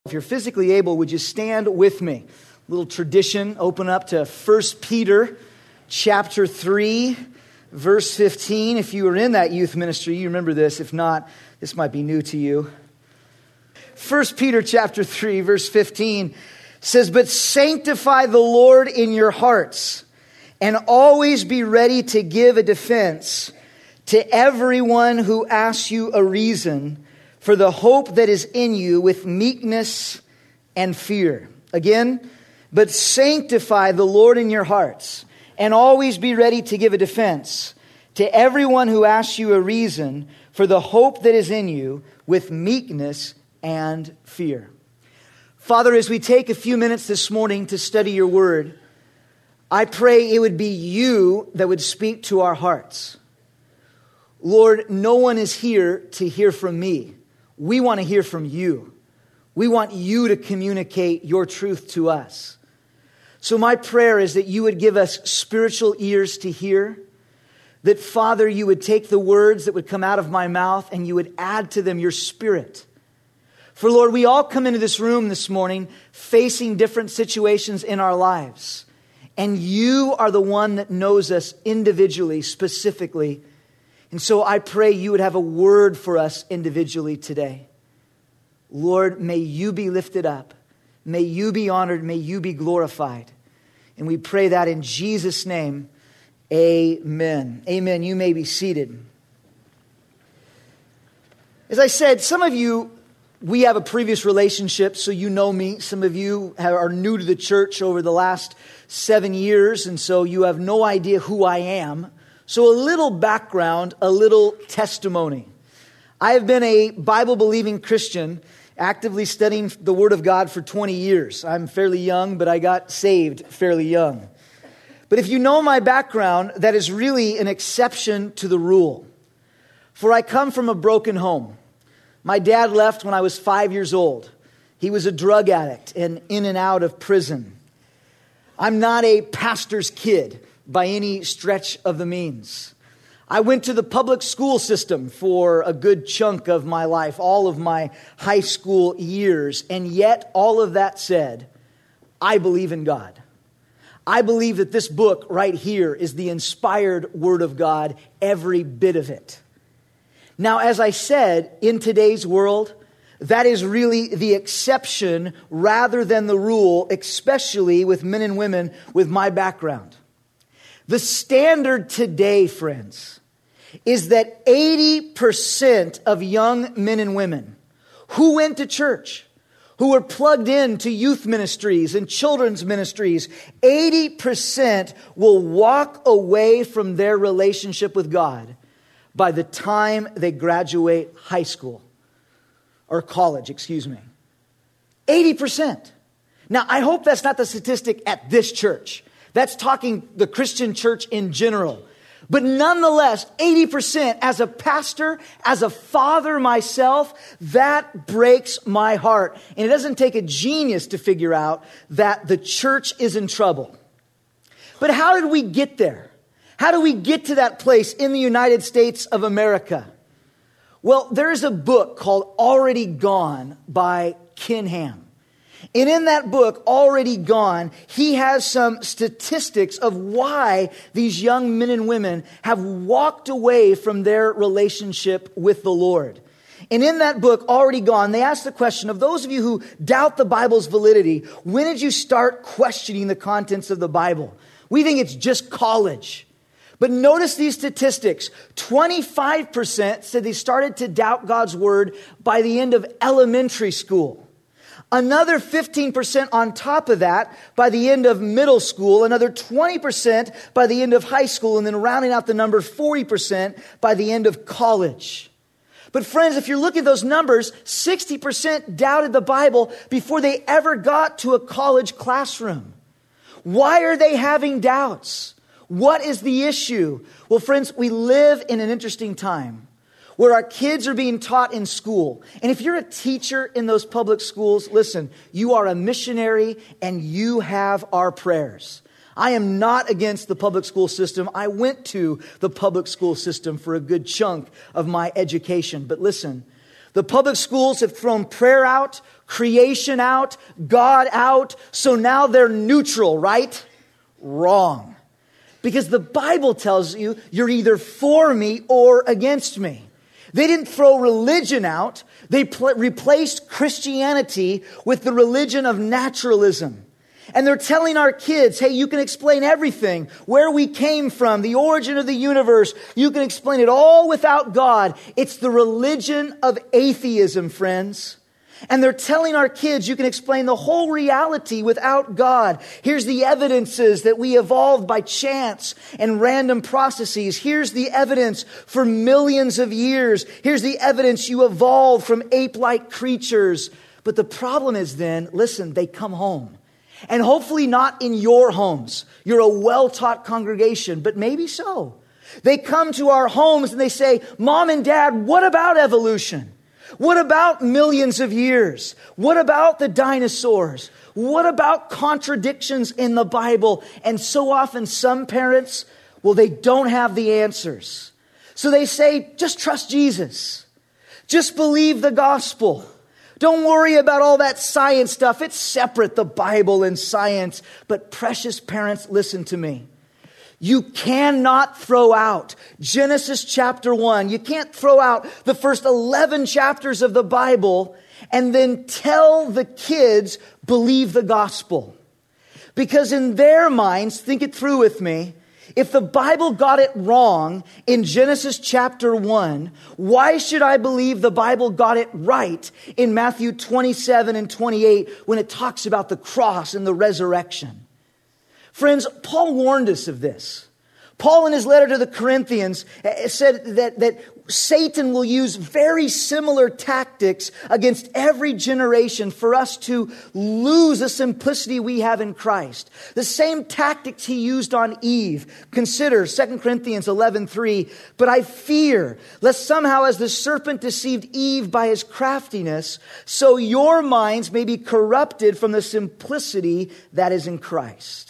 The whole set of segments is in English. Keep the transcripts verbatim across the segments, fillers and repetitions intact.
If you're physically able, would you stand with me? A little tradition, open up to First Peter chapter three, verse fifteen. If you were in that youth ministry, you remember this. If not, this might be new to you. First Peter chapter three, verse fifteen says, "But sanctify the Lord in your hearts, and always be ready to give a defense to everyone who asks you a reason for the hope that is in you with meekness and fear." Again, "But sanctify the Lord in your hearts, and always be ready to give a defense to everyone who asks you a reason for the hope that is in you with meekness and fear." Father, as we take a few minutes this morning to study your word, I pray it would be you that would speak to our hearts. Lord, no one is here to hear from me. We want to hear from you. We want you to communicate your truth to us. So my prayer is that you would give us spiritual ears to hear. That, Father, you would take the words that would come out of my mouth and you would add to them your spirit. For, Lord, we all come into this room this morning facing different situations in our lives. And you are the one that knows us individually, specifically. And so I pray you would have a word for us individually today. Lord, may you be lifted up. May you be honored. May you be glorified. And we pray that in Jesus' name. Amen. Amen. You may be seated. As I said, some of you, we have a previous relationship, so you know me. Some of you are new to the church over the last seven years, and so you have no idea who I am. So a little background, a little testimony. I have been a Bible-believing Christian, actively studying the Word of God for twenty years. I'm fairly young, but I got saved fairly young. But if you know my background, that is really an exception to the rule. For I come from a broken home. My dad left when I was five years old. He was a drug addict and in and out of prison. I'm not a pastor's kid by any stretch of the means. I went to the public school system for a good chunk of my life, all of my high school years. And yet, all of that said, I believe in God. I believe that this book right here is the inspired Word of God, every bit of it. Now, as I said, in today's world, that is really the exception rather than the rule, especially with men and women with my background. The standard today, friends, is that eighty percent of young men and women who went to church, who were plugged into youth ministries and children's ministries, eighty percent will walk away from their relationship with God by the time they graduate high school or college, excuse me. eighty percent. Now, I hope that's not the statistic at this church. That's talking the Christian church in general. But nonetheless, eighty percent as a pastor, as a father myself, that breaks my heart. And it doesn't take a genius to figure out that the church is in trouble. But how did we get there? How do we get to that place in the United States of America? Well, there is a book called Already Gone by Ken Ham. And in that book, Already Gone, he has some statistics of why these young men and women have walked away from their relationship with the Lord. And in that book, Already Gone, they ask the question of those of you who doubt the Bible's validity, when did you start questioning the contents of the Bible? We think it's just college. But notice these statistics. twenty-five percent said they started to doubt God's word by the end of elementary school. Another fifteen percent on top of that by the end of middle school. Another twenty percent by the end of high school. And then rounding out the number, forty percent by the end of college. But friends, if you're looking at those numbers, sixty percent doubted the Bible before they ever got to a college classroom. Why are they having doubts? What is the issue? Well, friends, we live in an interesting time where our kids are being taught in school. And if you're a teacher in those public schools, listen, you are a missionary and you have our prayers. I am not against the public school system. I went to the public school system for a good chunk of my education. But listen, The public schools have thrown prayer out, creation out, God out, so now they're neutral, right? Wrong. Because the Bible tells you you're either for me or against me. They didn't throw religion out. They pl- replaced Christianity with the religion of naturalism. And they're telling our kids, hey, you can explain everything, where we came from, the origin of the universe. You can explain it all without God. It's the religion of atheism, friends. And they're telling our kids you can explain the whole reality without God. Here's the evidences that we evolved by chance and random processes. Here's the evidence for millions of years. Here's the evidence you evolved from ape-like creatures. But the problem is then, listen, they come home. And hopefully not in your homes. You're a well-taught congregation, but maybe so. They come to our homes and they say, Mom and Dad, what about evolution? What about millions of years? What about the dinosaurs? What about contradictions in the Bible? And so often some parents, well, they don't have the answers. So they say, just trust Jesus. Just believe the gospel. Don't worry about all that science stuff. It's separate, the Bible and science. But precious parents, listen to me. You cannot throw out Genesis chapter one. You can't throw out the first eleven chapters of the Bible and then tell the kids, believe the gospel. Because in their minds, think it through with me, if the Bible got it wrong in Genesis chapter one, why should I believe the Bible got it right in Matthew twenty-seven and twenty-eight when it talks about the cross and the resurrection? Friends, Paul warned us of this. Paul in his letter to the Corinthians said that, that Satan will use very similar tactics against every generation for us to lose the simplicity we have in Christ. The same tactics he used on Eve. Consider Second Corinthians eleven three. But I fear, lest somehow as the serpent deceived Eve by his craftiness, so your minds may be corrupted from the simplicity that is in Christ.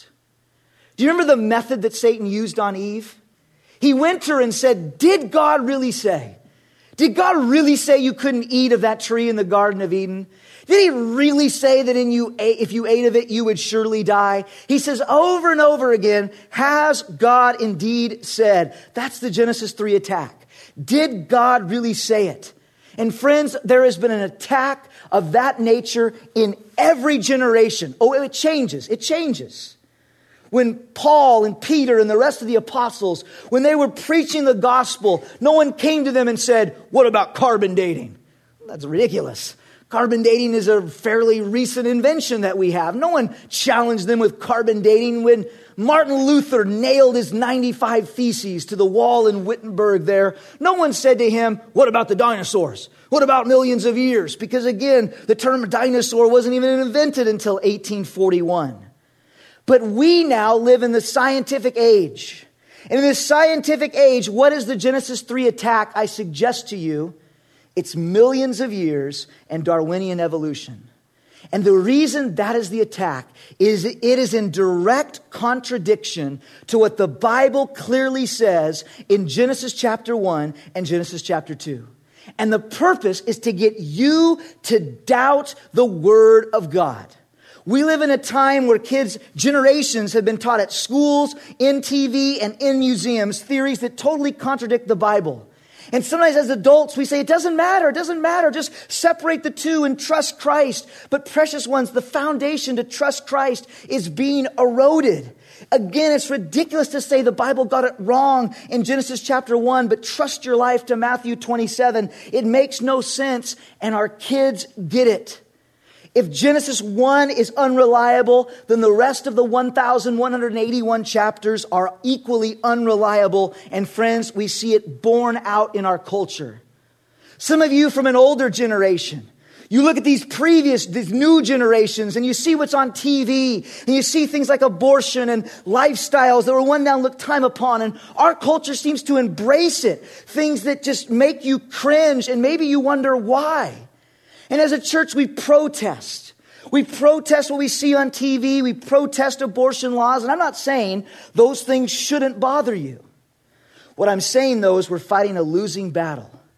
Do you remember the method that Satan used on Eve? He went to her and said, did God really say? Did God really say you couldn't eat of that tree in the Garden of Eden? Did he really say that in you, if you ate of it, you would surely die? He says over and over again, has God indeed said? That's the Genesis three attack. Did God really say it? And friends, there has been an attack of that nature in every generation. Oh, it changes. It changes. When Paul and Peter and the rest of the apostles, when they were preaching the gospel, no one came to them and said, what about carbon dating? That's ridiculous. Carbon dating is a fairly recent invention that we have. No one challenged them with carbon dating. When Martin Luther nailed his ninety-five Theses to the wall in Wittenberg there, no one said to him, what about the dinosaurs? What about millions of years? Because again, the term dinosaur wasn't even invented until eighteen forty-one. But we now live in the scientific age. And in this scientific age, what is the Genesis three attack I suggest to you? It's millions of years and Darwinian evolution. And the reason that is the attack is it is in direct contradiction to what the Bible clearly says in Genesis chapter one and Genesis chapter two. And the purpose is to get you to doubt the Word of God. We live in a time where kids, generations have been taught at schools, in T V, and in museums, theories that totally contradict the Bible. And sometimes as adults, we say, it doesn't matter, it doesn't matter, just separate the two and trust Christ. But precious ones, the foundation to trust Christ is being eroded. Again, it's ridiculous to say the Bible got it wrong in Genesis chapter one, but trust your life to Matthew twenty-seven. It makes no sense, and our kids get it. If Genesis one is unreliable, then the rest of the one thousand one hundred eighty-one chapters are equally unreliable. And friends, we see it borne out in our culture. Some of you from an older generation, you look at these previous, these new generations, and you see what's on T V, and you see things like abortion and lifestyles that were one down looked time upon, and our culture seems to embrace it. Things that just make you cringe, and maybe you wonder why. And as a church, we protest. We protest what we see on T V. We protest abortion laws. And I'm not saying those things shouldn't bother you. What I'm saying, though, is we're fighting a losing battle.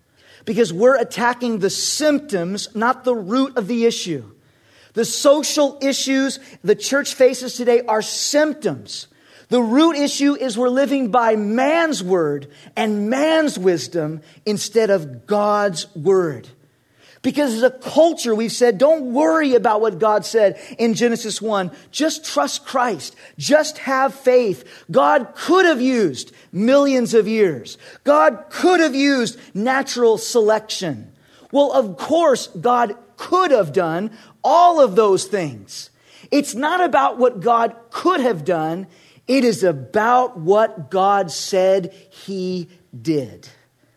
because we're attacking the symptoms, not the root of the issue. The social issues the church faces today are symptoms. The root issue is we're living by man's word and man's wisdom instead of God's word. Because as a culture, we've said, don't worry about what God said in Genesis one. Just trust Christ. Just have faith. God could have used millions of years. God could have used natural selection. Well, of course, God could have done all of those things. It's not about what God could have done. It is about what God said He did.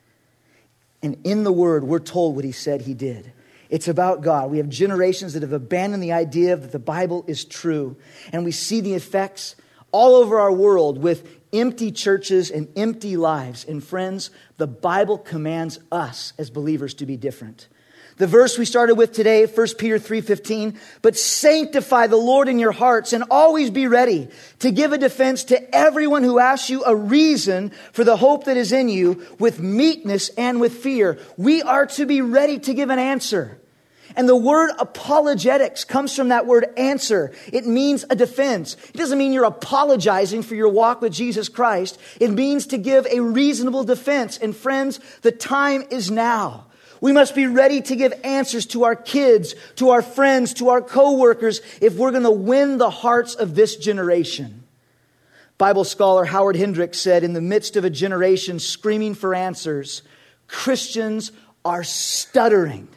And in the Word, we're told what He said He did. It's about God. We have generations that have abandoned the idea that the Bible is true. And we see the effects all over our world with empty churches and empty lives. And friends, the Bible commands us as believers to be different. The verse we started with today, First Peter three fifteen, but sanctify the Lord in your hearts and always be ready to give a defense to everyone who asks you a reason for the hope that is in you with meekness and with fear. We are to be ready to give an answer. And the word apologetics comes from that word answer. It means a defense. It doesn't mean you're apologizing for your walk with Jesus Christ. It means to give a reasonable defense. And friends, the time is now. We must be ready to give answers to our kids, to our friends, to our co-workers if we're going to win the hearts of this generation. Bible scholar Howard Hendricks said, in the midst of a generation screaming for answers, Christians are stuttering.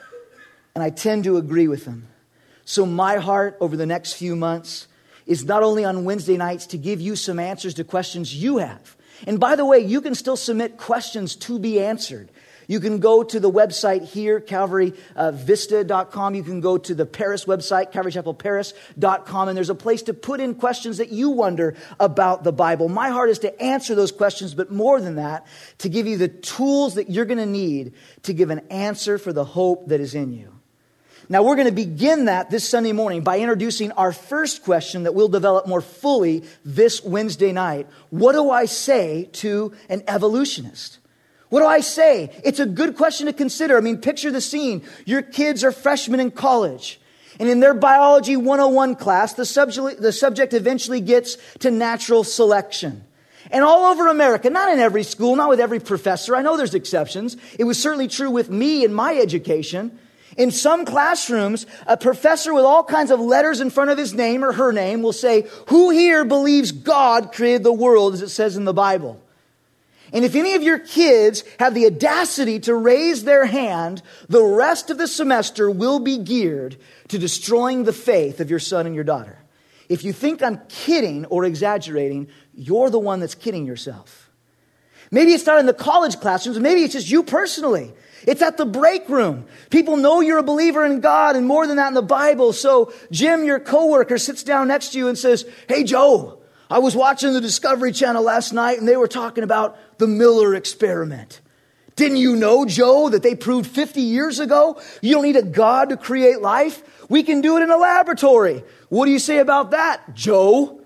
And I tend to agree with him. So my heart over the next few months is not only on Wednesday nights to give you some answers to questions you have. And by the way, you can still submit questions to be answered. You can go to the website here, calvary vista dot com. You can go to the Paris website, calvary chapel paris dot com. And there's a place to put in questions that you wonder about the Bible. My heart is to answer those questions, but more than that, to give you the tools that you're going to need to give an answer for the hope that is in you. Now, we're going to begin that this Sunday morning by introducing our first question that we'll develop more fully this Wednesday night. What do I say to an evolutionist? What do I say? It's a good question to consider. I mean, picture the scene. Your kids are freshmen in college. And in their biology one oh one class, the subject, the subject eventually gets to natural selection. And all over America, not in every school, not with every professor. I know there's exceptions. It was certainly true with me in my education. In some classrooms, a professor with all kinds of letters in front of his name or her name will say, who here believes God created the world as it says in the Bible? And if any of your kids have the audacity to raise their hand, the rest of the semester will be geared to destroying the faith of your son and your daughter. If you think I'm kidding or exaggerating, you're the one that's kidding yourself. Maybe it's not in the college classrooms. Maybe it's just you personally. It's at the break room. People know you're a believer in God and more than that in the Bible. So Jim, your coworker, sits down next to you and says, hey, Joe, I was watching the Discovery Channel last night and they were talking about the Miller experiment. Didn't you know, Joe, that they proved fifty years ago you don't need a God to create life? We can do it in a laboratory. What do you say about that, Joe?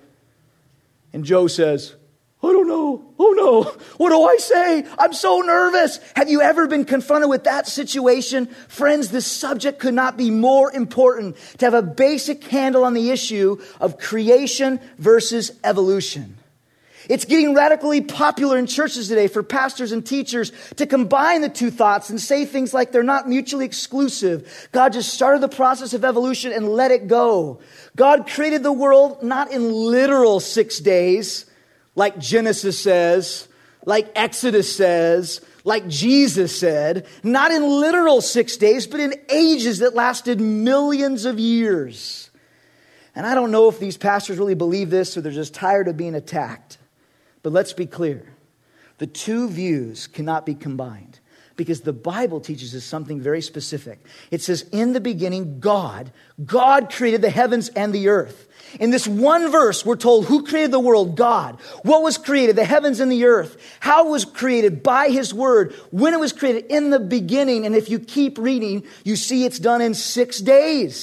And Joe says, I don't know. Oh no. What do I say? I'm so nervous. Have you ever been confronted with that situation? Friends, this subject could not be more important to have a basic handle on the issue of creation versus evolution. It's getting radically popular in churches today for pastors and teachers to combine the two thoughts and say things like they're not mutually exclusive. God just started the process of evolution and let it go. God created the world not in literal six days, like Genesis says, like Exodus says, like Jesus said, not in literal six days, but in ages that lasted millions of years. And I don't know if these pastors really believe this or they're just tired of being attacked. But let's be clear. The two views cannot be combined because the Bible teaches us something very specific. It says, in the beginning, God, God created the heavens and the earth. In this one verse, we're told who created the world? God. What was created? The heavens and the earth. How it was created? By His word. When it was created? In the beginning. And if you keep reading, you see it's done in six days.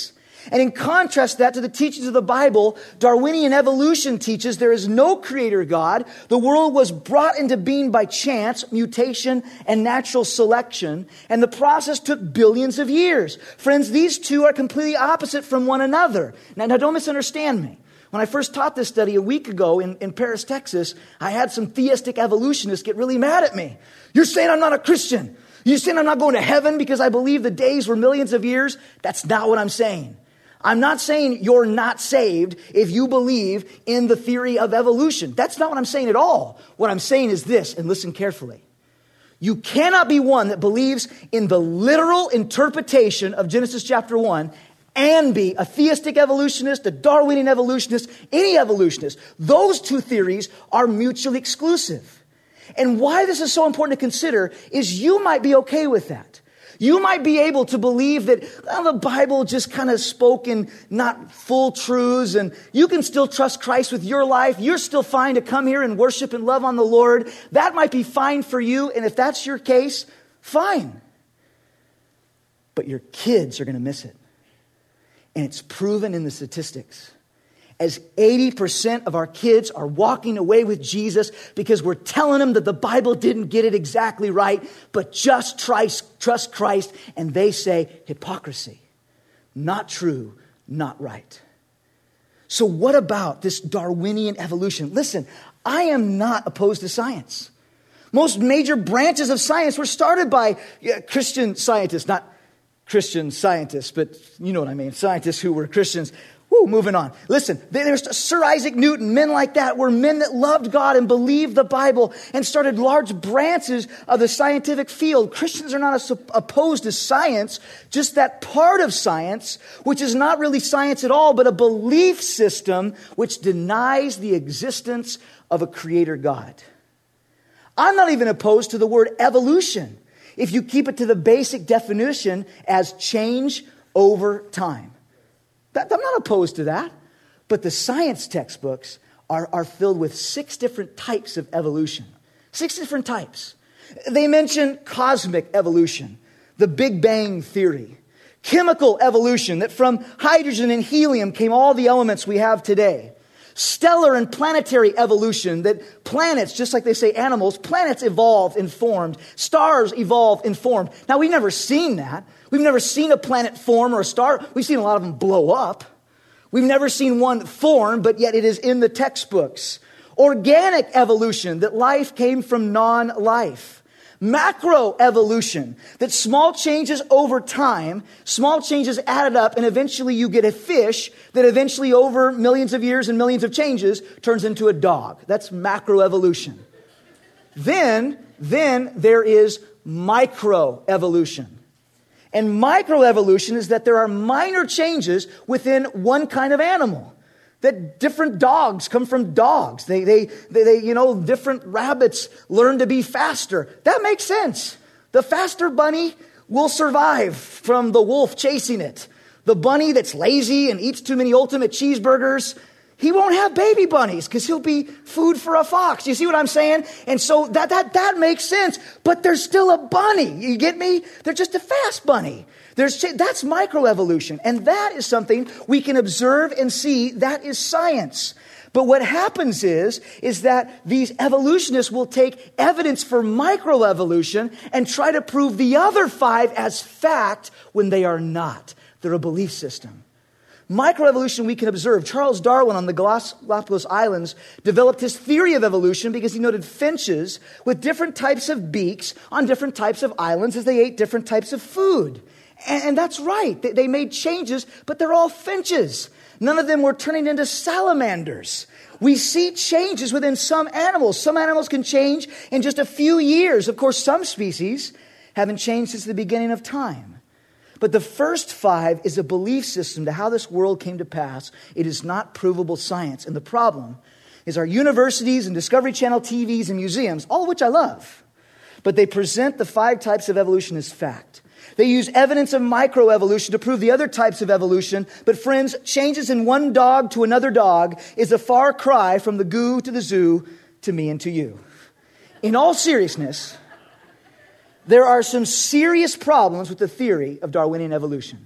And in contrast to that to the teachings of the Bible, Darwinian evolution teaches there is no creator God. The world was brought into being by chance, mutation, and natural selection. And the process took billions of years. Friends, these two are completely opposite from one another. Now, now don't misunderstand me. When I first taught this study a week ago in, in Paris, Texas, I had some theistic evolutionists get really mad at me. You're saying I'm not a Christian. You're saying I'm not going to heaven because I believe the days were millions of years. That's not what I'm saying. I'm not saying you're not saved if you believe in the theory of evolution. That's not what I'm saying at all. What I'm saying is this, and listen carefully. You cannot be one that believes in the literal interpretation of Genesis chapter one and be a theistic evolutionist, a Darwinian evolutionist, any evolutionist. Those two theories are mutually exclusive. And why this is so important to consider is you might be okay with that. You might be able to believe that well, the Bible just kind of spoke in not full truths, and you can still trust Christ with your life. You're still fine to come here and worship and love on the Lord. That might be fine for you, and if that's your case, fine. But your kids are going to miss it. And it's proven in the statistics. As eighty percent of our kids are walking away with Jesus because we're telling them that the Bible didn't get it exactly right, but just trust, trust Christ, and they say hypocrisy. Not true, not right. So what about this Darwinian evolution? Listen, I am not opposed to science. Most major branches of science were started by yeah, Christian scientists, not Christian scientists, but you know what I mean, scientists who were Christians. Woo, moving on. Listen, there's Sir Isaac Newton, men like that were men that loved God and believed the Bible and started large branches of the scientific field. Christians are not opposed to science, just that part of science, which is not really science at all, but a belief system which denies the existence of a creator God. I'm not even opposed to the word evolution, if you keep it to the basic definition as change over time. I'm not opposed to that. But the science textbooks are, are filled with six different types of evolution. Six different types. They mention cosmic evolution, the Big Bang theory, chemical evolution, that from hydrogen and helium came all the elements we have today. Stellar and planetary evolution, that planets, just like they say animals, planets evolved and formed. Stars evolved and formed. Now, we've never seen that. We've never seen a planet form or a star. We've seen a lot of them blow up. We've never seen one form, but yet it is in the textbooks. Organic evolution, that life came from non-life. Macroevolution, that small changes over time, small changes added up, and eventually you get a fish that eventually over millions of years and millions of changes turns into a dog. That's macroevolution. Then, then there is microevolution. And microevolution is that there are minor changes within one kind of animal. That different dogs come from dogs. They, they, they, they, you know, different rabbits learn to be faster. That makes sense. The faster bunny will survive from the wolf chasing it. The bunny that's lazy and eats too many Ultimate Cheeseburgers, he won't have baby bunnies because he'll be food for a fox. You see what I'm saying? And so that, that, that makes sense. But there's still a bunny. You get me? They're just a fast bunny. There's, that's microevolution. And that is something we can observe and see. That is science. But what happens is, is that these evolutionists will take evidence for microevolution and try to prove the other five as fact when they are not. They're a belief system. Microevolution we can observe. Charles Darwin on the Galapagos Islands developed his theory of evolution because he noted finches with different types of beaks on different types of islands as they ate different types of food. And, and that's right. They, they made changes, but they're all finches. None of them were turning into salamanders. We see changes within some animals. Some animals can change in just a few years. Of course, some species haven't changed since the beginning of time. But the first five is a belief system to how this world came to pass. It is not provable science. And the problem is our universities and Discovery Channel T Vs and museums, all of which I love, but they present the five types of evolution as fact. They use evidence of microevolution to prove the other types of evolution. But friends, changes in one dog to another dog is a far cry from the goo to the zoo to me and to you. In all seriousness, there are some serious problems with the theory of Darwinian evolution.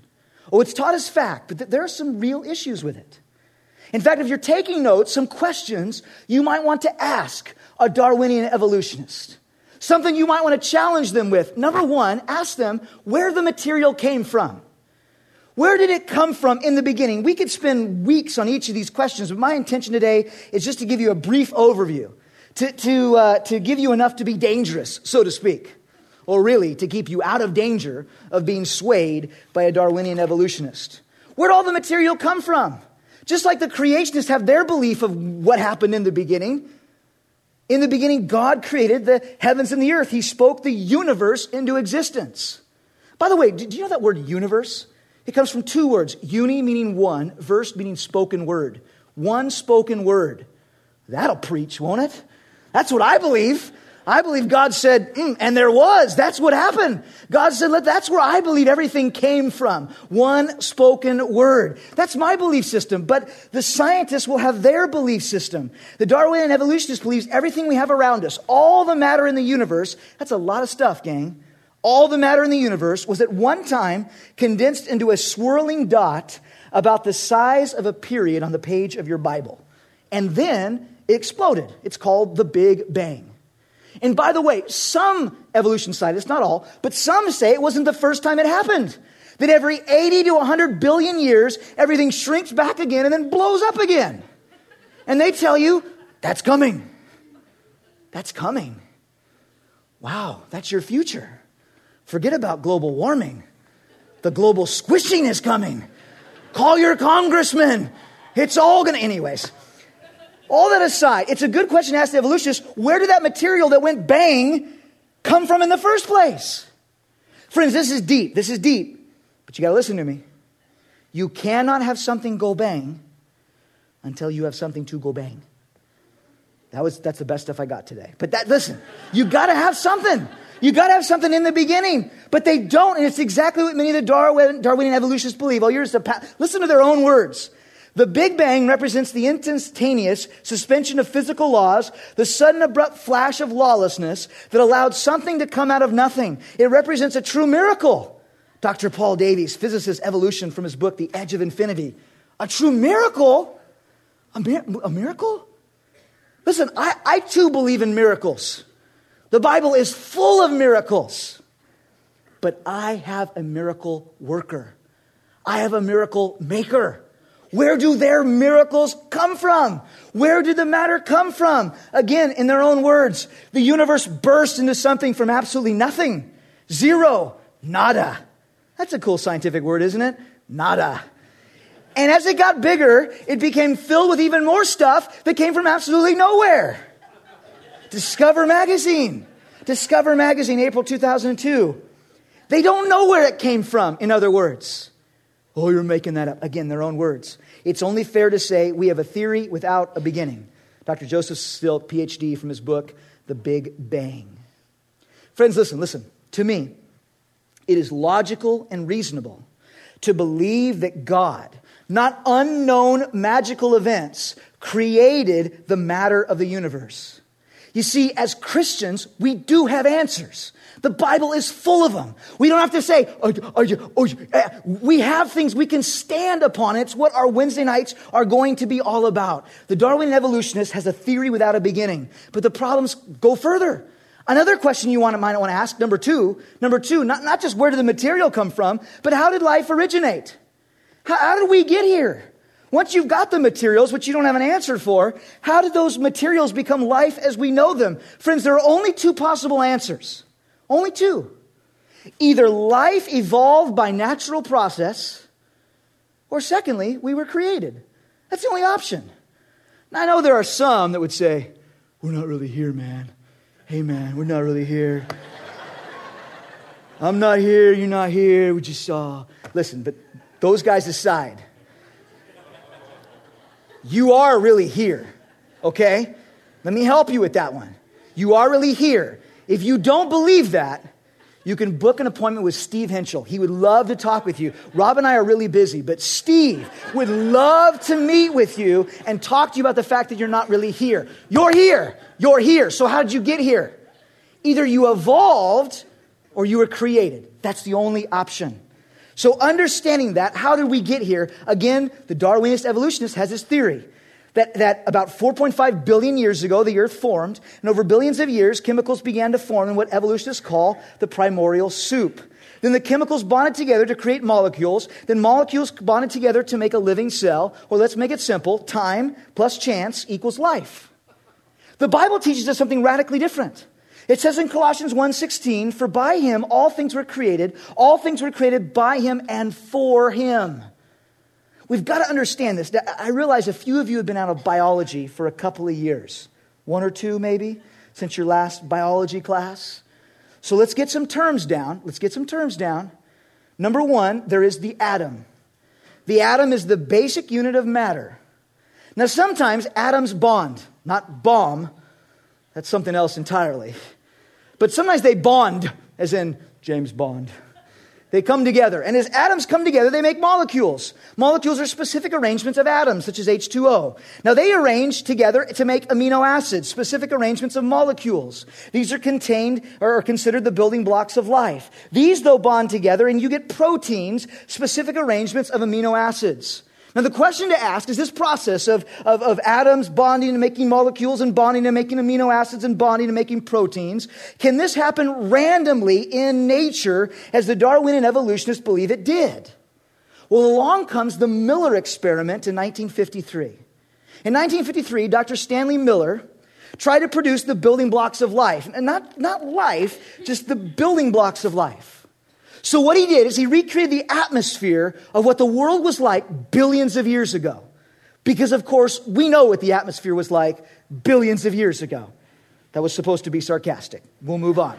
Oh, it's taught as fact, but th- there are some real issues with it. In fact, if you're taking notes, some questions you might want to ask a Darwinian evolutionist. Something you might want to challenge them with. Number one, ask them where the material came from. Where did it come from in the beginning? We could spend weeks on each of these questions, but my intention today is just to give you a brief overview, to, to, uh, to give you enough to be dangerous, so to speak, or really to keep you out of danger of being swayed by a Darwinian evolutionist. Where did all the material come from? Just like the creationists have their belief of what happened in the beginning. In the beginning, God created the heavens and the earth. He spoke the universe into existence. By the way, do you know that word universe? It comes from two words. Uni meaning one, verse meaning spoken word. One spoken word. That'll preach, won't it? That's what I believe. I believe God said, mm, and there was. That's what happened. God said, Let, that's where I believe everything came from. One spoken word. That's my belief system. But the scientists will have their belief system. The Darwinian evolutionist believes everything we have around us, all the matter in the universe, that's a lot of stuff, gang. All the matter in the universe was at one time condensed into a swirling dot about the size of a period on the page of your Bible. And then it exploded. It's called the Big Bang. And by the way, some evolution scientists, not all, but some say it wasn't the first time it happened. That every eighty to one hundred billion years, everything shrinks back again and then blows up again. And they tell you, that's coming. That's coming. Wow, that's your future. Forget about global warming. The global squishing is coming. Call your congressman. It's all going to... Anyways... All that aside, it's a good question to ask the evolutionists, where did that material that went bang come from in the first place? Friends, this is deep. This is deep. But you got to listen to me. You cannot have something go bang until you have something to go bang. That was that's the best stuff I got today. But that listen, you got to have something. You got to have something in the beginning. But they don't, and it's exactly what many of the Darwin, Darwinian evolutionists believe. All yours to pa- listen to their own words. The Big Bang represents the instantaneous suspension of physical laws, the sudden abrupt flash of lawlessness that allowed something to come out of nothing. It represents a true miracle. Doctor Paul Davies, physicist, evolution, from his book, The Edge of Infinity. A true miracle? A, mir- a miracle? Listen, I, I too believe in miracles. The Bible is full of miracles. But I have a miracle worker. I have a miracle maker. Where do their miracles come from? Where did the matter come from? Again, in their own words, the universe burst into something from absolutely nothing. Zero. Nada. That's a cool scientific word, isn't it? Nada. And as it got bigger, it became filled with even more stuff that came from absolutely nowhere. Discover Magazine. Discover Magazine, April two thousand two. They don't know where it came from, in other words. Oh, you're making that up. Again, their own words. It's only fair to say we have a theory without a beginning. Doctor Joseph Stilt, P H D, from his book, The Big Bang. Friends, listen, listen. To me, it is logical and reasonable to believe that God, not unknown magical events, created the matter of the universe. You see, as Christians, we do have answers. The Bible is full of them. We don't have to say, oh, oh, oh, uh, we have things we can stand upon. It's what our Wednesday nights are going to be all about. The Darwinian evolutionist has a theory without a beginning. But the problems go further. Another question you want to, might want to ask, number two, number two, not, not just where did the material come from, but how did life originate? How, how did we get here? Once you've got the materials, which you don't have an answer for, how did those materials become life as we know them? Friends, there are only two possible answers. Only two. Either life evolved by natural process, or secondly, we were created. That's the only option. Now, I know there are some that would say, we're not really here, man. Hey, man, we're not really here. I'm not here, you're not here, we just saw. Listen, but those guys aside, you are really here, okay? Let me help you with that one. You are really here. If you don't believe that, you can book an appointment with Steve Henschel. He would love to talk with you. Rob and I are really busy, but Steve would love to meet with you and talk to you about the fact that you're not really here. You're here. You're here. So how did you get here? Either you evolved or you were created. That's the only option. So understanding that, how did we get here? Again, the Darwinist evolutionist has this theory that, that about four point five billion years ago, the earth formed, and over billions of years, chemicals began to form in what evolutionists call the primordial soup. Then the chemicals bonded together to create molecules. Then molecules bonded together to make a living cell. Or let's make it simple. Time plus chance equals life. The Bible teaches us something radically different. It says in Colossians one sixteen, for by him all things were created. All things were created by him and for him. We've got to understand this. I realize a few of you have been out of biology for a couple of years. One or two maybe, since your last biology class. So let's get some terms down. Let's get some terms down. Number one, there is the atom. The atom is the basic unit of matter. Now sometimes atoms bond, not bomb. That's something else entirely. But sometimes they bond, as in James Bond. They come together. And as atoms come together, they make molecules. Molecules are specific arrangements of atoms, such as H two O. Now, they arrange together to make amino acids, specific arrangements of molecules. These are contained or are considered the building blocks of life. These, though, bond together, and you get proteins, specific arrangements of amino acids. Now, the question to ask is this process of, of, of atoms bonding and making molecules and bonding and making amino acids and bonding and making proteins, can this happen randomly in nature as the Darwinian evolutionists believe it did? Well, along comes the Miller experiment in nineteen fifty-three. In nineteen fifty-three, Doctor Stanley Miller tried to produce the building blocks of life. And not, not life, just the building blocks of life. So what he did is he recreated the atmosphere of what the world was like billions of years ago. Because, of course, we know what the atmosphere was like billions of years ago. That was supposed to be sarcastic. We'll move on.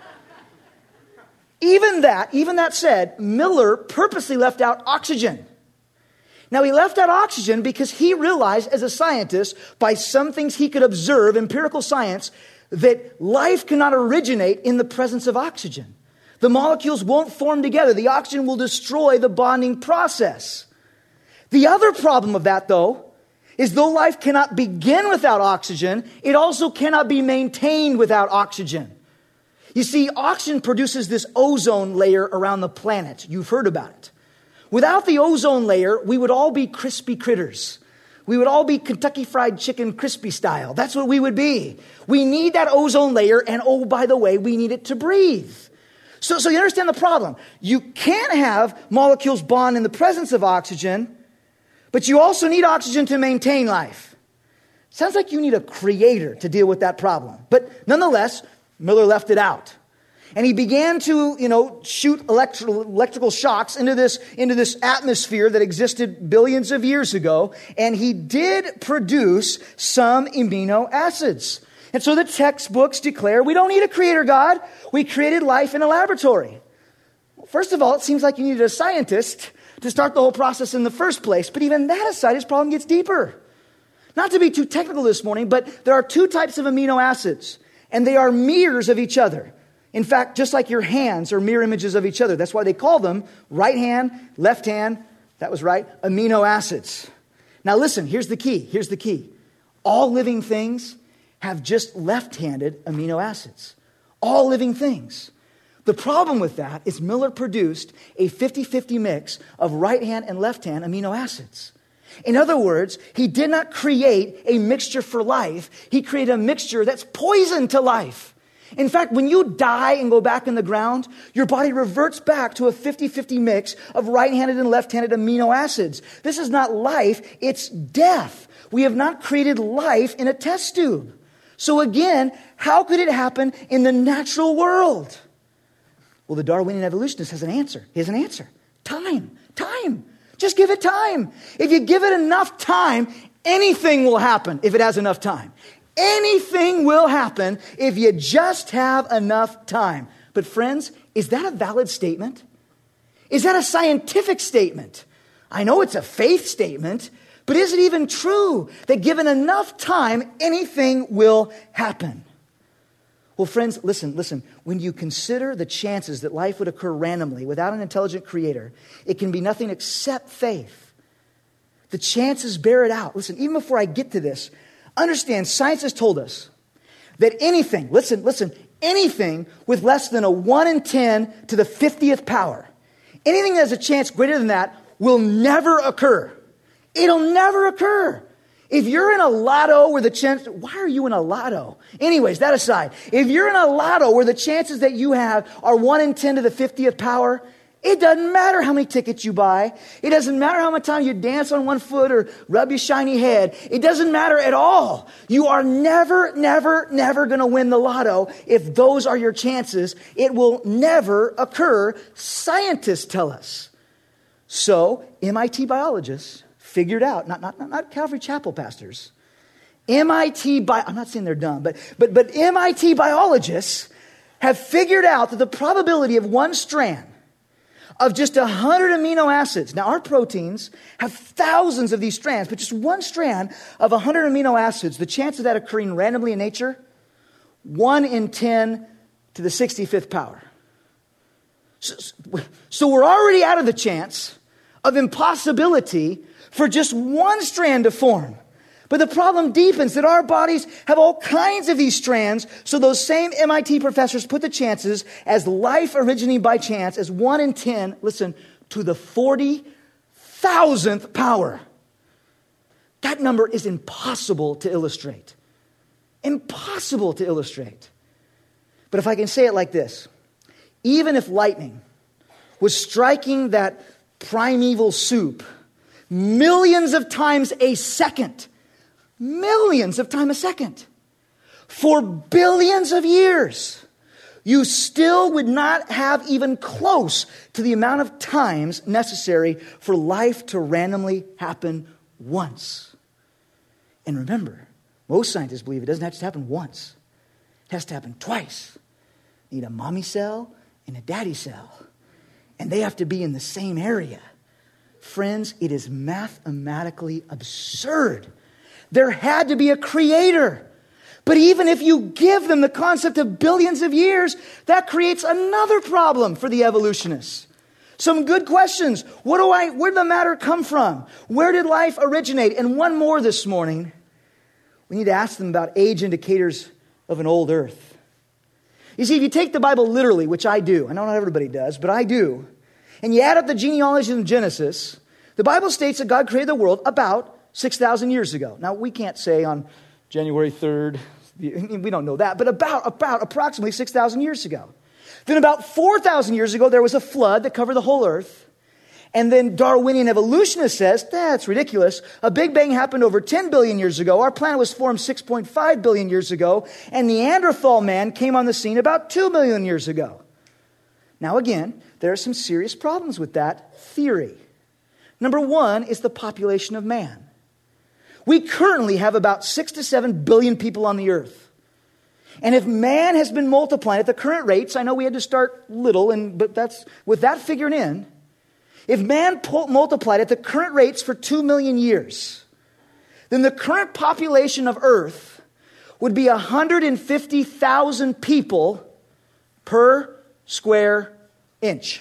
Even that, even that said, Miller purposely left out oxygen. Now, he left out oxygen because he realized as a scientist, by some things he could observe, empirical science, that life cannot originate in the presence of oxygen. The molecules won't form together. The oxygen will destroy the bonding process. The other problem of that, though, is though life cannot begin without oxygen, it also cannot be maintained without oxygen. You see, oxygen produces this ozone layer around the planet. You've heard about it. Without the ozone layer, we would all be crispy critters. We would all be Kentucky Fried Chicken crispy style. That's what we would be. We need that ozone layer, and oh, by the way, we need it to breathe. So, so you understand the problem. You can't have molecules bond in the presence of oxygen, but you also need oxygen to maintain life. Sounds like you need a creator to deal with that problem. But nonetheless, Miller left it out. And he began to, you know, shoot electrical, electrical shocks into this, into this atmosphere that existed billions of years ago. And he did produce some amino acids. And so the textbooks declare we don't need a creator God. We created life in a laboratory. Well, first of all, it seems like you needed a scientist to start the whole process in the first place. But even that aside, his problem gets deeper. Not to be too technical this morning, but there are two types of amino acids. And they are mirrors of each other. In fact, just like your hands are mirror images of each other. That's why they call them right hand, left hand, that was right, amino acids. Now listen, here's the key. Here's the key. All living things have just left-handed amino acids. All living things. The problem with that is Miller produced a fifty-fifty mix of right-hand and left-hand amino acids. In other words, he did not create a mixture for life. He created a mixture that's poison to life. In fact, when you die and go back in the ground, your body reverts back to a fifty-fifty mix of right-handed and left-handed amino acids. This is not life, it's death. We have not created life in a test tube. So again, how could it happen in the natural world? Well, the Darwinian evolutionist has an answer. He has an answer. Time. Time. Just give it time. If you give it enough time, anything will happen if it has enough time. Anything will happen if you just have enough time. But friends, is that a valid statement? Is that a scientific statement? I know it's a faith statement, but is it even true that given enough time, anything will happen? Well, friends, listen, listen. When you consider the chances that life would occur randomly without an intelligent creator, it can be nothing except faith. The chances bear it out. Listen, even before I get to this, understand science has told us that anything, listen, listen, anything with less than a one in ten to the fiftieth power, Anything that has a chance greater than that will never occur. It'll never occur. If you're in a lotto where the chance, why are you in a lotto? Anyways, that aside, if you're in a lotto where the chances that you have are one in ten to the fiftieth power, it doesn't matter how many tickets you buy. It doesn't matter how much time you dance on one foot or rub your shiny head. It doesn't matter at all. You are never, never, never going to win the lotto if those are your chances. It will never occur, scientists tell us. So, M I T biologists figured out, not, not, not Calvary Chapel pastors, M I T, bi- I'm not saying they're dumb, but, but, but M I T biologists have figured out that the probability of one strand of just one hundred amino acids. Now, our proteins have thousands of these strands, but just one strand of one hundred amino acids, the chance of that occurring randomly in nature, one in ten to the sixty-fifth power. So, so we're already out of the chance of impossibility for just one strand to form. But the problem deepens that our bodies have all kinds of these strands. So those same M I T professors put the chances as life originating by chance as one in ten, listen, to the forty thousandth power. That number is impossible to illustrate. Impossible to illustrate. But if I can say it like this, even if lightning was striking that primeval soup millions of times a second, millions of times a second, for billions of years, you still would not have even close to the amount of times necessary for life to randomly happen once. And remember, most scientists believe it doesn't have to happen once. It has to happen twice. You need a mommy cell and a daddy cell. And they have to be in the same area. Friends, it is mathematically absurd. There had to be a creator. But even if you give them the concept of billions of years, that creates another problem for the evolutionists. Some good questions. What do I, where did the matter come from? Where did life originate? And one more this morning. We need to ask them about age indicators of an old earth. You see, if you take the Bible literally, which I do, I know not everybody does, but I do, and you add up the genealogy in Genesis, the Bible states that God created the world about six thousand years ago. Now, we can't say on January third, we don't know that, but about, about approximately six thousand years ago. Then about four thousand years ago, there was a flood that covered the whole earth. And then Darwinian evolutionist says, that's ridiculous. A Big Bang happened over ten billion years ago. Our planet was formed six point five billion years ago. And Neanderthal man came on the scene about two million years ago. Now again, there are some serious problems with that theory. Number one is the population of man. We currently have about six to seven billion people on the earth. And if man has been multiplying at the current rates, I know we had to start little, and but that's with that figured in, if man po- multiplied at the current rates for two million years, then the current population of Earth would be one hundred fifty thousand people per square inch.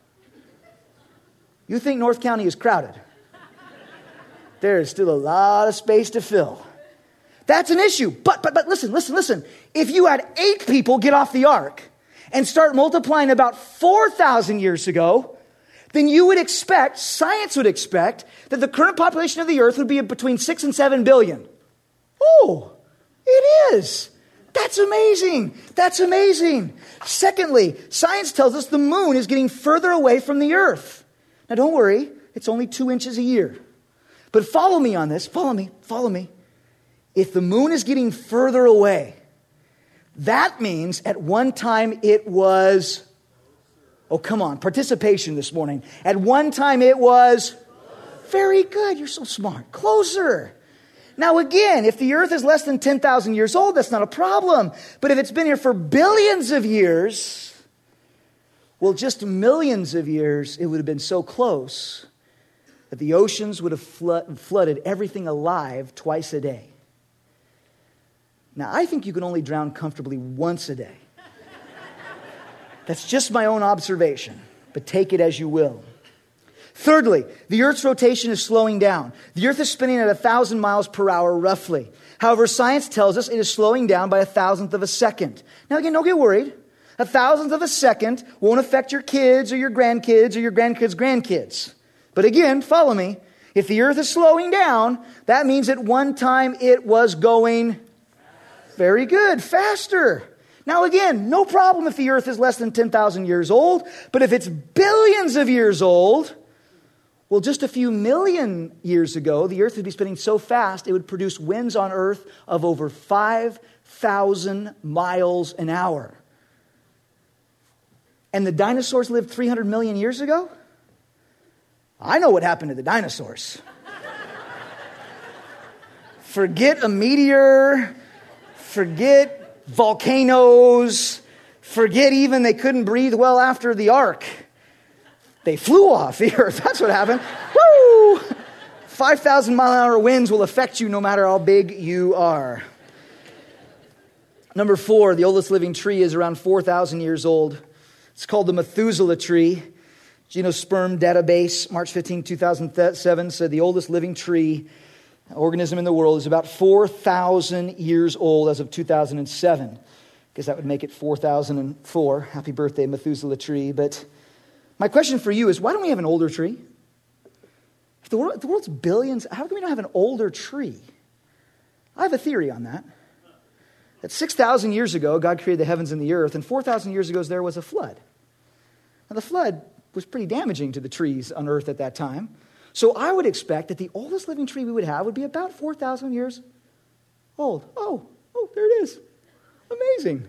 You think North County is crowded? There is still a lot of space to fill. That's an issue. But, but, but listen, listen, listen. If you had eight people get off the ark and start multiplying about four thousand years ago, then you would expect, science would expect, that the current population of the earth would be between six and seven billion. Oh, it is. That's amazing. That's amazing. Secondly, science tells us the moon is getting further away from the earth. Now don't worry, it's only two inches a year. But follow me on this. Follow me. Follow me. If the moon is getting further away, that means at one time it was... Oh, come on. Participation this morning. At one time it was very good. You're so smart. Closer. Now again, if the earth is less than ten thousand years old, that's not a problem. But if it's been here for billions of years, well, just millions of years, it would have been so close that the oceans would have flood, flooded everything alive twice a day. Now, I think you can only drown comfortably once a day. That's just my own observation, but take it as you will. Thirdly, the earth's rotation is slowing down. The earth is spinning at a thousand miles per hour roughly. However, science tells us it is slowing down by a thousandth of a second. Now again, don't get worried. A thousandth of a second won't affect your kids or your grandkids or your grandkids' grandkids. But again, follow me. If the earth is slowing down, that means at one time it was going very good, faster. Now again, no problem if the earth is less than ten thousand years old, but if it's billions of years old, well, just a few million years ago, the earth would be spinning so fast, it would produce winds on earth of over five thousand miles an hour. And the dinosaurs lived three hundred million years ago? I know what happened to the dinosaurs. Forget a meteor, forget volcanoes, forget even they couldn't breathe well after the ark. They flew off the earth. That's what happened. Woo! five thousand mile an hour winds will affect you no matter how big you are. Number four, the oldest living tree is around four thousand years old. It's called the Methuselah tree. Genosperm Database, March fifteenth, two thousand seven, said the oldest living tree, organism in the world, is about four thousand years old as of two thousand seven. I guess that would make it four thousand four. Happy birthday, Methuselah tree. But my question for you is, why don't we have an older tree? If the, world, if the world's billions, how come we don't have an older tree? I have a theory on that. That six thousand years ago, God created the heavens and the earth, and four thousand years ago, there was a flood. Now, the flood was pretty damaging to the trees on earth at that time. So I would expect that the oldest living tree we would have would be about four thousand years old. Oh, oh, there it is. Amazing.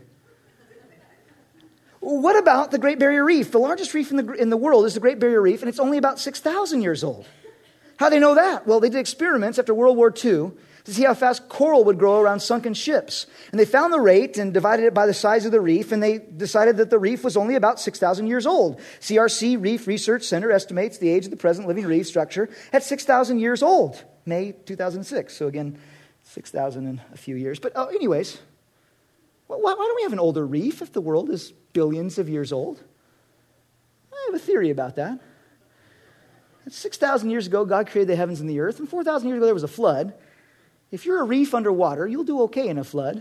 Well, what about the Great Barrier Reef? The largest reef in the, in the world is the Great Barrier Reef, and it's only about six thousand years old. How do they know that? Well, they did experiments after World War Two to see how fast coral would grow around sunken ships. And they found the rate and divided it by the size of the reef, and they decided that the reef was only about six thousand years old. C R C Reef Research Center estimates the age of the present living reef structure at six thousand years old, May two thousand six. So again, six thousand in a few years. But uh, anyways, why, why don't we have an older reef if the world is billions of years old? I have a theory about that. six thousand years ago, God created the heavens and the earth, and four thousand years ago, there was a flood. If you're a reef underwater, you'll do okay in a flood.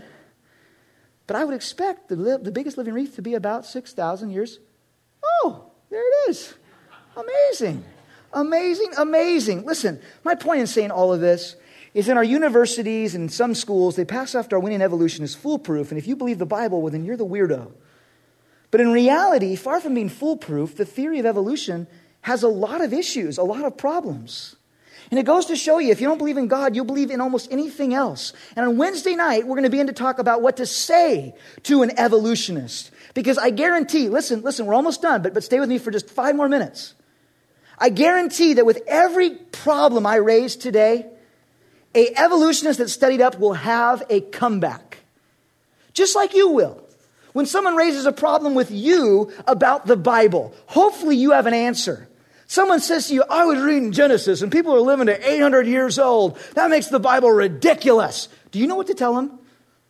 But I would expect the, li- the biggest living reef to be about six thousand years. Oh, there it is. Amazing. Amazing, amazing. Listen, my point in saying all of this is in our universities and some schools, they pass off Darwinian evolution as foolproof. And if you believe the Bible, well, then you're the weirdo. But in reality, far from being foolproof, the theory of evolution has a lot of issues, a lot of problems. And it goes to show you, if you don't believe in God, you'll believe in almost anything else. And on Wednesday night, we're going to begin to talk about what to say to an evolutionist. Because I guarantee, listen, listen, we're almost done, but, but stay with me for just five more minutes. I guarantee that with every problem I raise today, an evolutionist that's studied up will have a comeback. Just like you will. When someone raises a problem with you about the Bible, hopefully you have an answer. Someone says to you, I was reading Genesis and people are living to eight hundred years old. That makes the Bible ridiculous. Do you know what to tell them?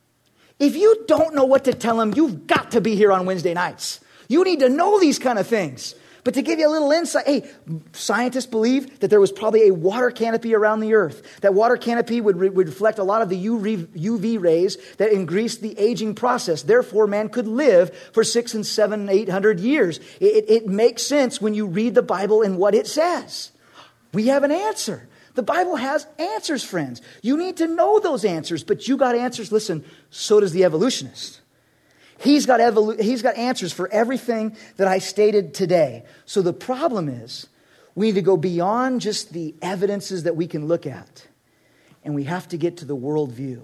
If you don't know what to tell them, you've got to be here on Wednesday nights. You need to know these kind of things. But to give you a little insight, hey, scientists believe that there was probably a water canopy around the earth. That water canopy would, re- would reflect a lot of the U V rays that increased the aging process. Therefore, man could live for six and seven, eight hundred years. It, it makes sense when you read the Bible and what it says. We have an answer. The Bible has answers, friends. You need to know those answers, but you got answers. Listen, so does the evolutionist. He's got evolu- he's got answers for everything that I stated today. So the problem is, we need to go beyond just the evidences that we can look at. And we have to get to the worldview.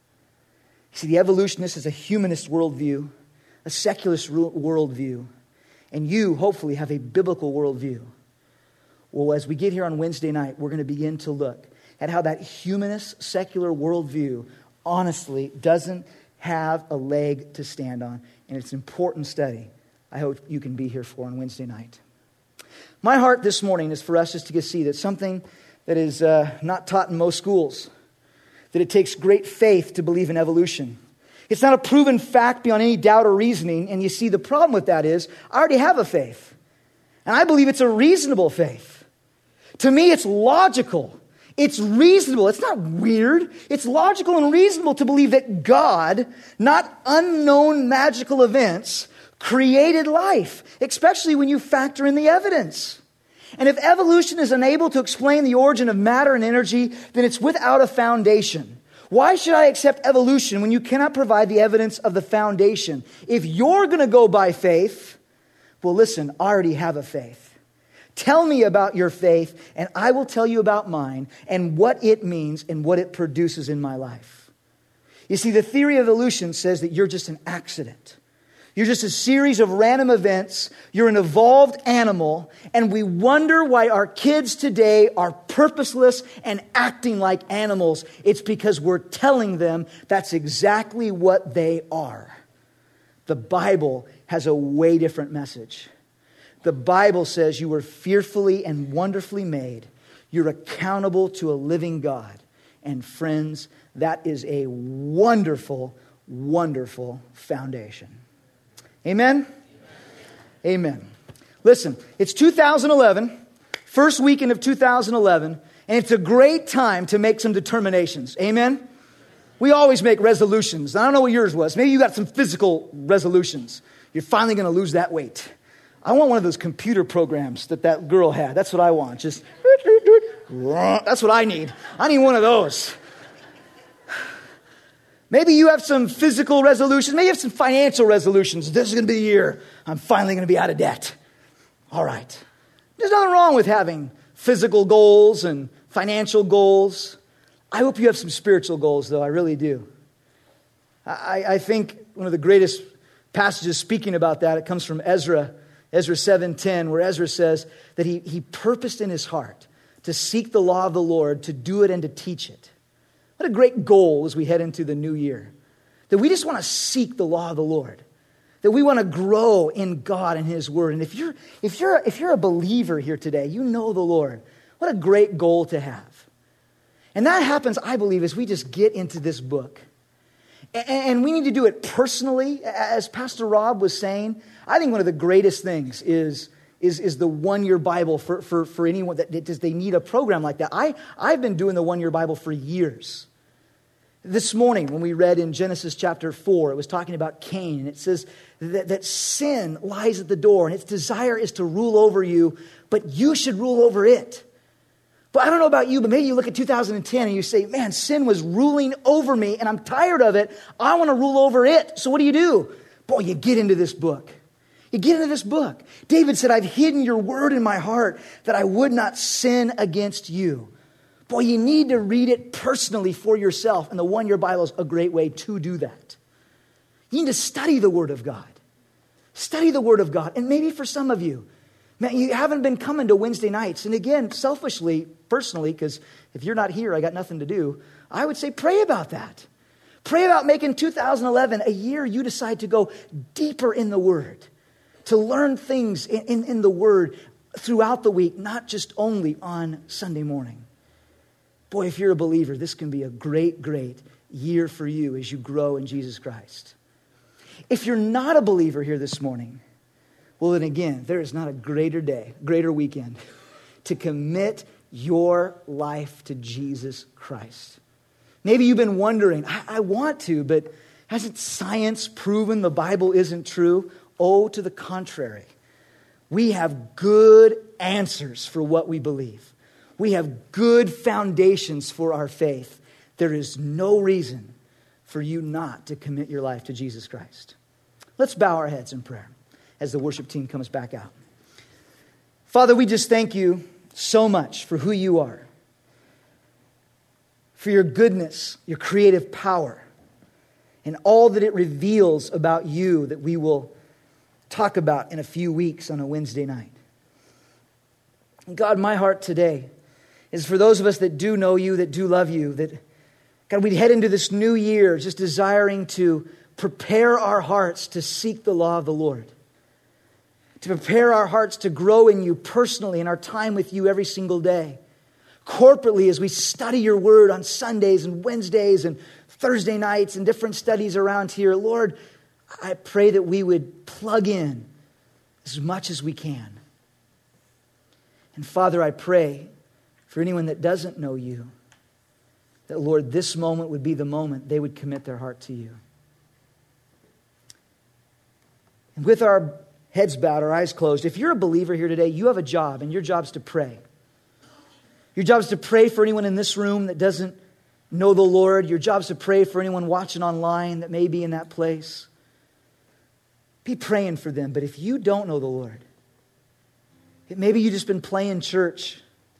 See, the evolutionist is a humanist worldview, a secularist worldview. And you, hopefully, have a biblical worldview. Well, as we get here on Wednesday night, we're going to begin to look at how that humanist, secular worldview, honestly, doesn't have a leg to stand on. And it's an important study I hope you can be here for on Wednesday night. My heart this morning is for us just to get see that something that is uh, not taught in most schools, that it takes great faith to believe in evolution. It's not a proven fact beyond any doubt or reasoning. And you see, the problem with that is, I already have a faith. And I believe it's a reasonable faith. To me, it's logical. It's reasonable. It's not weird. It's logical and reasonable to believe that God, not unknown magical events, created life, especially when you factor in the evidence. And if evolution is unable to explain the origin of matter and energy, then it's without a foundation. Why should I accept evolution when you cannot provide the evidence of the foundation? If you're going to go by faith, well, listen, I already have a faith. Tell me about your faith, and I will tell you about mine and what it means and what it produces in my life. You see, the theory of evolution says that you're just an accident. You're just a series of random events. You're an evolved animal, and we wonder why our kids today are purposeless and acting like animals. It's because we're telling them that's exactly what they are. The Bible has a way different message. The Bible says you were fearfully and wonderfully made. You're accountable to a living God. And friends, that is a wonderful, wonderful foundation. Amen? Amen. Amen. Listen, it's two thousand eleven, first weekend of two thousand eleven, and it's a great time to make some determinations. Amen? We always make resolutions. I don't know what yours was. Maybe you got some physical resolutions. You're finally going to lose that weight. I want one of those computer programs that that girl had. That's what I want. Just, that's what I need. I need one of those. Maybe you have some physical resolutions. Maybe you have some financial resolutions. This is going to be the year I'm finally going to be out of debt. All right. There's nothing wrong with having physical goals and financial goals. I hope you have some spiritual goals, though. I really do. I, I think one of the greatest passages speaking about that, it comes from Ezra, Ezra seven ten, where Ezra says that he, he purposed in his heart to seek the law of the Lord, to do it and to teach it. What a great goal as we head into the new year. That we just want to seek the law of the Lord. That we want to grow in God and His Word. And if you're, if you're, if you're a believer here today, you know the Lord. What a great goal to have. And that happens, I believe, as we just get into this book. And we need to do it personally. As Pastor Rob was saying, I think one of the greatest things is, is, is the one-year Bible for, for, for anyone that does they need a program like that. I, I've been doing the one-year Bible for years. This morning, when we read in Genesis chapter four, it was talking about Cain. And it says that, that sin lies at the door, and its desire is to rule over you, but you should rule over it. But I don't know about you, but maybe you look at two thousand ten and you say, man, sin was ruling over me and I'm tired of it. I want to rule over it. So what do you do? Boy, you get into this book. You get into this book. David said, I've hidden your word in my heart that I would not sin against you. Boy, you need to read it personally for yourself. And the one-year Bible is a great way to do that. You need to study the Word of God. Study the Word of God. And maybe for some of you, man, you haven't been coming to Wednesday nights. And again, selfishly, personally, because if you're not here, I got nothing to do. I would say pray about that. Pray about making two thousand eleven a year you decide to go deeper in the Word. To learn things in, in, in the Word throughout the week, not just only on Sunday morning. Boy, if you're a believer, this can be a great, great year for you as you grow in Jesus Christ. If you're not a believer here this morning, well, then again, there is not a greater day, greater weekend to commit your life to Jesus Christ. Maybe you've been wondering, I, I want to, but hasn't science proven the Bible isn't true? Oh, to the contrary. We have good answers for what we believe. We have good foundations for our faith. There is no reason for you not to commit your life to Jesus Christ. Let's bow our heads in prayer as the worship team comes back out. Father, we just thank you so much for who you are, for your goodness, your creative power, and all that it reveals about you that we will talk about in a few weeks on a Wednesday night. God, my heart today is for those of us that do know you, that do love you, that, God, we'd head into this new year just desiring to prepare our hearts to seek the law of the Lord, to prepare our hearts to grow in you personally in our time with you every single day, corporately as we study your word on Sundays and Wednesdays and Thursday nights and different studies around here. Lord, I pray that we would plug in as much as we can. And Father, I pray for anyone that doesn't know you, that, Lord, this moment would be the moment they would commit their heart to you. And with our heads bowed, our eyes closed, if you're a believer here today, you have a job, and your job is to pray. Your job is to pray for anyone in this room that doesn't know the Lord. Your job is to pray for anyone watching online that may be in that place. Be praying for them. But if you don't know the Lord, maybe you've just been playing church.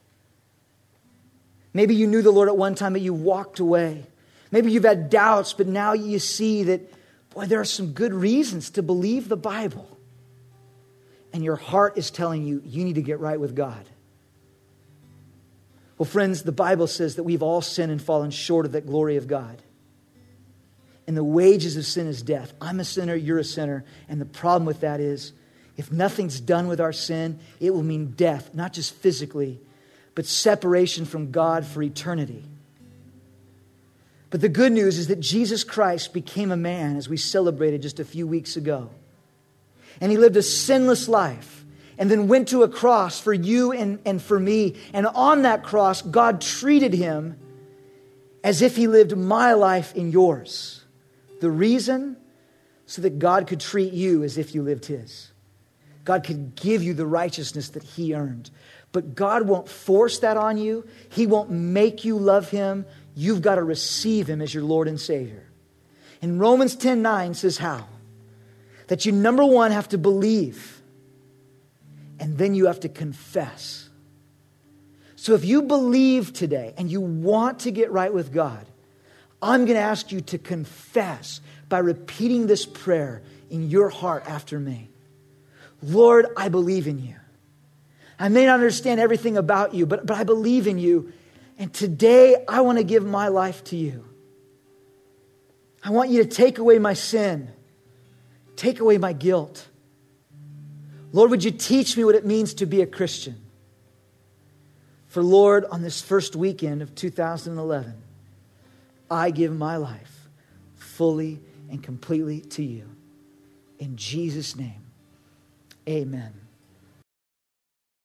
Maybe you knew the Lord at one time, but you walked away. Maybe you've had doubts, but now you see that, boy, there are some good reasons to believe the Bible. And your heart is telling you, you need to get right with God. Well, friends, the Bible says that we've all sinned and fallen short of that glory of God. And the wages of sin is death. I'm a sinner, you're a sinner. And the problem with that is, if nothing's done with our sin, it will mean death, not just physically, but separation from God for eternity. But the good news is that Jesus Christ became a man, as we celebrated just a few weeks ago. And He lived a sinless life and then went to a cross for you and, and for me. And on that cross, God treated Him as if He lived my life in yours. The reason? So that God could treat you as if you lived His. God could give you the righteousness that He earned. But God won't force that on you. He won't make you love Him. You've got to receive Him as your Lord and Savior. And Romans ten nine says how? That you, number one, have to believe. And then you have to confess. So if you believe today and you want to get right with God, I'm going to ask you to confess by repeating this prayer in your heart after me. Lord, I believe in you. I may not understand everything about you, but, but I believe in you. And today I want to give my life to you. I want you to take away my sin. Take away my guilt. Lord, would you teach me what it means to be a Christian? For Lord, on this first weekend of two thousand eleven, I give my life fully and completely to you. In Jesus' name, amen.